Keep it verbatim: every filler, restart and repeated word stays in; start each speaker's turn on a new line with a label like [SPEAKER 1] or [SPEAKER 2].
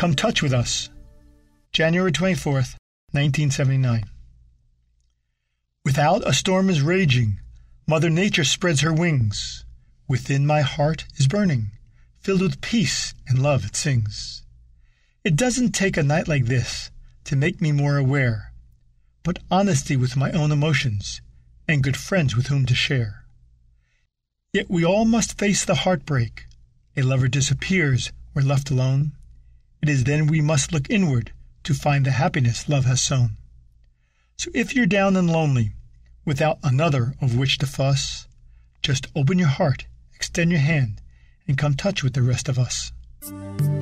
[SPEAKER 1] Come touch with us. January twenty-fourth, nineteen seventy-nine. Without, a storm is raging. Mother Nature spreads her wings. Within, my heart is burning. Filled with peace and love it sings. It doesn't take a night like this to make me more aware, but honesty with my own emotions and good friends with whom to share. Yet we all must face the heartbreak. A lover disappears, we're left alone. It is then we must look inward to find the happiness love has sown. So if you're down and lonely, without another of which to fuss, just open your heart, extend your hand, and come touch with the rest of us.